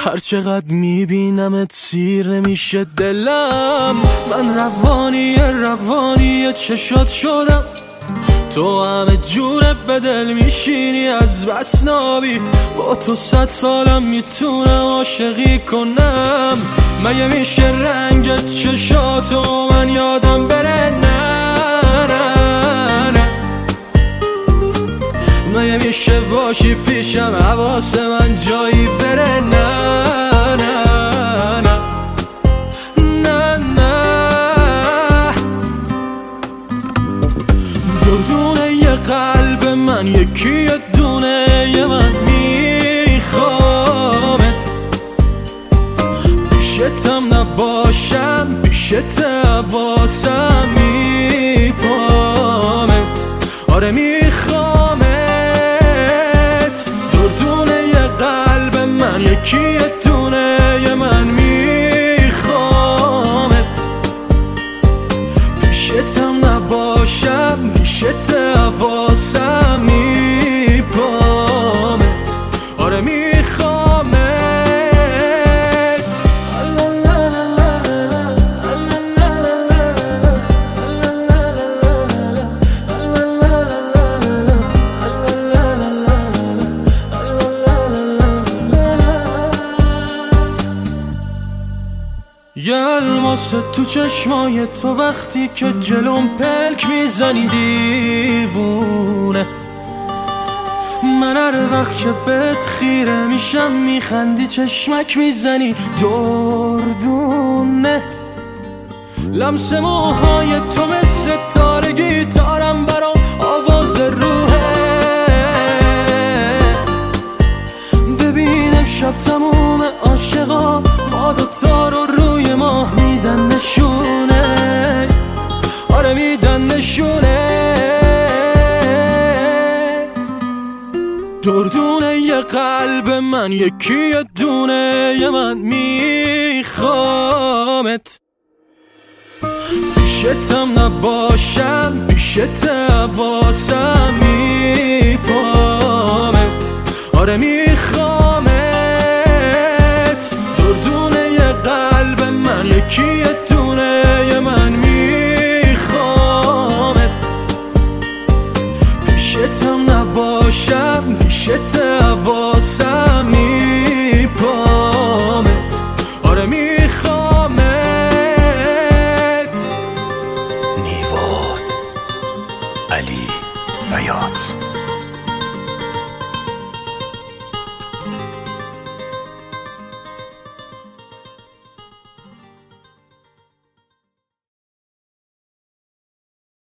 هر چقدر میبینمت سیر نمیشه دلم. من روانی چشات شدم، تو همه جوره به دل میشینی از بس نابی. با تو 100 سالم میتونم عاشقی کنم. مگه میشه رنگ چشاتو من یادم بره؟ نه نه نه. مگه میشه باشی پیشم حواس من جایی بره؟ نه نه نه نه نه. دردونه یه قلب من یکی دونه یه من میخوامت. پیشتم نباشم پیشت حواسم میپامت. آره میخوامت. دردونه یه قلب من یکی دونه یه من میخوامت. پیشتم نباشم پیشت حواسم میپامت. آره میخوامت. یه الماس تو چشمای تو وقتی که جلوم پلک میزنی دیوونه. من هر وقت که بهت خیره میشم میخندی چشمک میزنی دردونه. لمس موهای تو مثل تار گیتارم برام آواز روحه. ببینم شب تموم عاشقا ما دوتا رو روی ماه میدن نشونه. آره میدن نشونه. دردونه یه قلب من یکی دونه یه من میخوامت. پیشتم نباشم پیشت حواسم میپامت. آره میخوامت.